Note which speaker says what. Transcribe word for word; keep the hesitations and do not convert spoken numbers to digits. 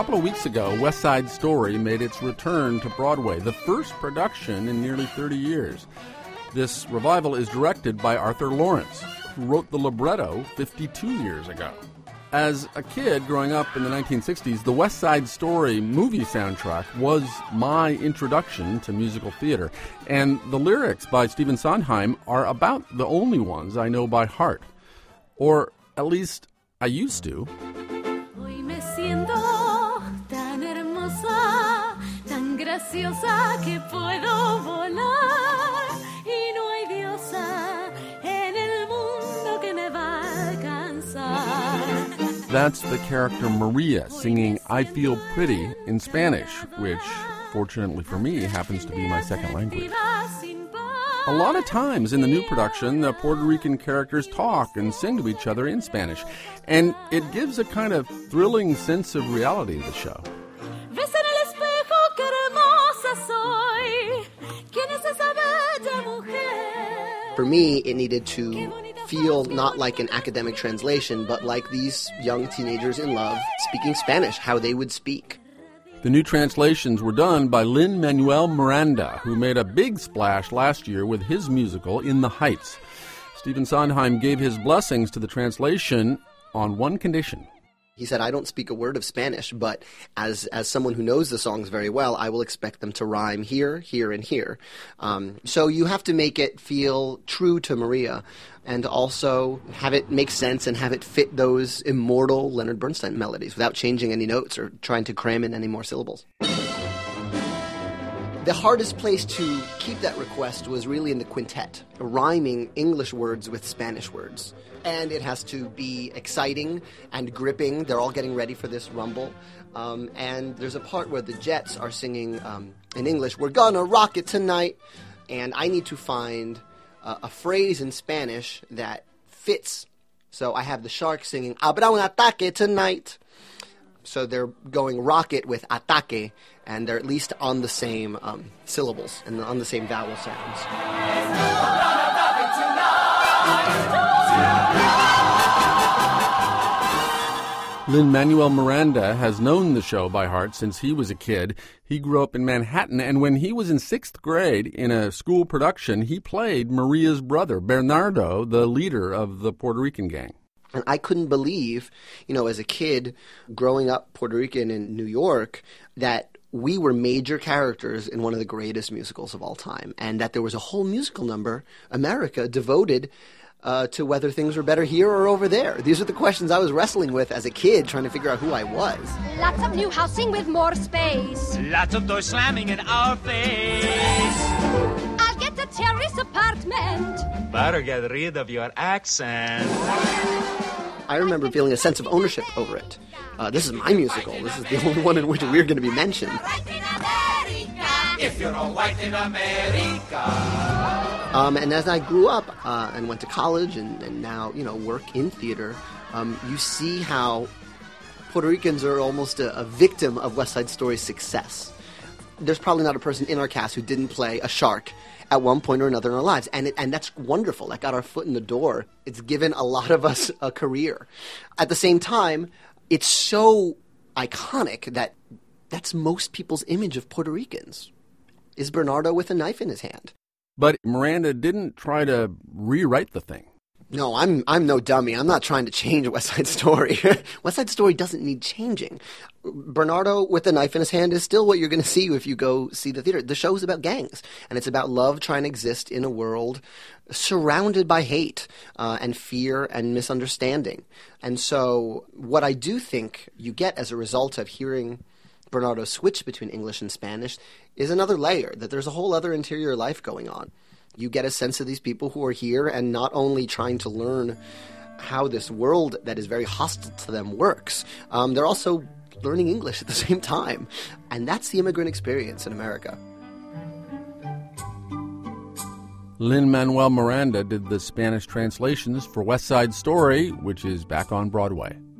Speaker 1: couple of weeks ago, West Side Story made its return to Broadway, the first production in nearly thirty years. This revival is directed by Arthur Lawrence, who wrote the libretto fifty-two years ago. As a kid growing up in the nineteen sixties, the West Side Story movie soundtrack was my introduction to musical theater, and the lyrics by Stephen Sondheim are about the only ones I know by heart. Or at least I used to.
Speaker 2: Hoy me siento tan hermosa, tan graciosa que puedo volar y no hay diosa en el mundo que me va a alcanzar.
Speaker 1: That's the character Maria singing I Feel Pretty in Spanish, which, fortunately for me, happens to be my second language. A lot of times in the new production, the Puerto Rican characters talk and sing to each other in Spanish, and it gives a kind of thrilling sense of reality to the show.
Speaker 3: For me, it needed to feel not like an academic translation, but like these young teenagers in love speaking Spanish, how they would speak.
Speaker 1: The new translations were done by Lin-Manuel Miranda, who made a big splash last year with his musical In the Heights. Stephen Sondheim gave his blessings to the translation on one condition.
Speaker 3: He said, I don't speak a word of Spanish, but as as someone who knows the songs very well, I will expect them to rhyme here, here, and here. Um, so you have to make it feel true to Maria and also have it make sense and have it fit those immortal Leonard Bernstein melodies without changing any notes or trying to cram in any more syllables. The hardest place to keep that request was really in the quintet, rhyming English words with Spanish words. And it has to be exciting and gripping. They're all getting ready for this rumble. Um, and there's a part where the Jets are singing um, in English, we're gonna rock it tonight. And I need to find uh, a phrase in Spanish that fits. So I have the Sharks singing, Habrá un ataque tonight. So they're going rocket with ataque, and they're at least on the same um, syllables and on the same vowel sounds.
Speaker 1: Lin-Manuel Miranda has known the show by heart since he was a kid. He grew up in Manhattan, and when he was in sixth grade in a school production, he played Maria's brother, Bernardo, the leader of the Puerto Rican gang.
Speaker 3: And I couldn't believe, you know, as a kid growing up Puerto Rican in New York, that we were major characters in one of the greatest musicals of all time, and that there was a whole musical number, America, devoted uh, to whether things were better here or over there. These are the questions I was wrestling with as a kid, trying to figure out who I was.
Speaker 4: Lots of new housing with more space.
Speaker 5: Lots of doors slamming in our face.
Speaker 4: I'll get a terrace apartment.
Speaker 5: Better get rid of your accent.
Speaker 3: I remember feeling a sense of ownership over it. Uh, this is my musical. This is the only one in which we're going to be mentioned.
Speaker 5: If you're all white in America.
Speaker 3: Um, and as I grew up uh, and went to college and, and now, you know, work in theater, um, you see how Puerto Ricans are almost a, a victim of West Side Story's success. There's probably not a person in our cast who didn't play a shark at one point or another in our lives. And it, and that's wonderful. That got our foot in the door. It's given a lot of us a career. At the same time, it's so iconic that that's most people's image of Puerto Ricans, is Bernardo with a knife in his hand.
Speaker 1: But Miranda didn't try to rewrite the thing.
Speaker 3: No, I'm I'm no dummy. I'm not trying to change West Side Story. West Side Story doesn't need changing. Bernardo with a knife in his hand is still what you're going to see if you go see the theater. The show is about gangs, and it's about love trying to exist in a world surrounded by hate uh, and fear and misunderstanding. And so what I do think you get as a result of hearing Bernardo switch between English and Spanish is another layer, that there's a whole other interior life going on. You get a sense of these people who are here and not only trying to learn how this world that is very hostile to them works, um, they're also learning English at the same time. And that's the immigrant experience in America.
Speaker 1: Lin-Manuel Miranda did the Spanish translations for West Side Story, which is back on Broadway.